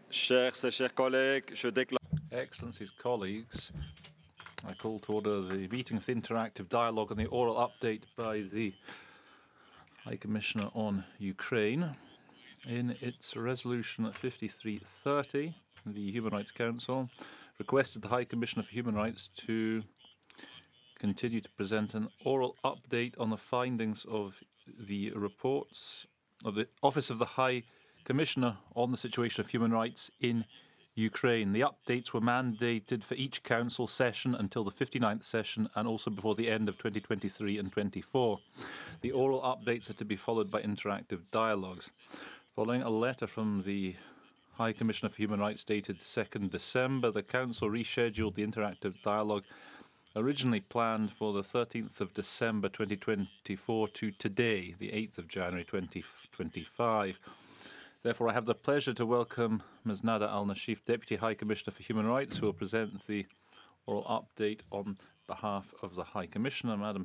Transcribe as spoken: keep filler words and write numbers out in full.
Chers et chers collègues, je déclare. Excellencies, colleagues, I call to order the meeting of the interactive dialogue on the oral update by the High Commissioner on Ukraine. In its resolution fifty-three thirty, the Human Rights Council requested the High Commissioner for Human Rights to continue to present an oral update on the findings of the reports of the Office of the High Commissioner on the situation of human rights in Ukraine. The updates were mandated for each council session until the fifty-ninth session and also before the end of twenty twenty-three and twenty-four. The oral updates are to be followed by interactive dialogues. Following a letter from the High Commissioner for Human Rights dated second December, the Council rescheduled the interactive dialogue originally planned for the thirteenth of December twenty twenty-four to today, the eighth of January twenty twenty-five. Therefore, I have the pleasure to welcome Miz Nada Al-Nashif, Deputy High Commissioner for Human Rights, who will present the oral update on behalf of the High Commissioner. Madam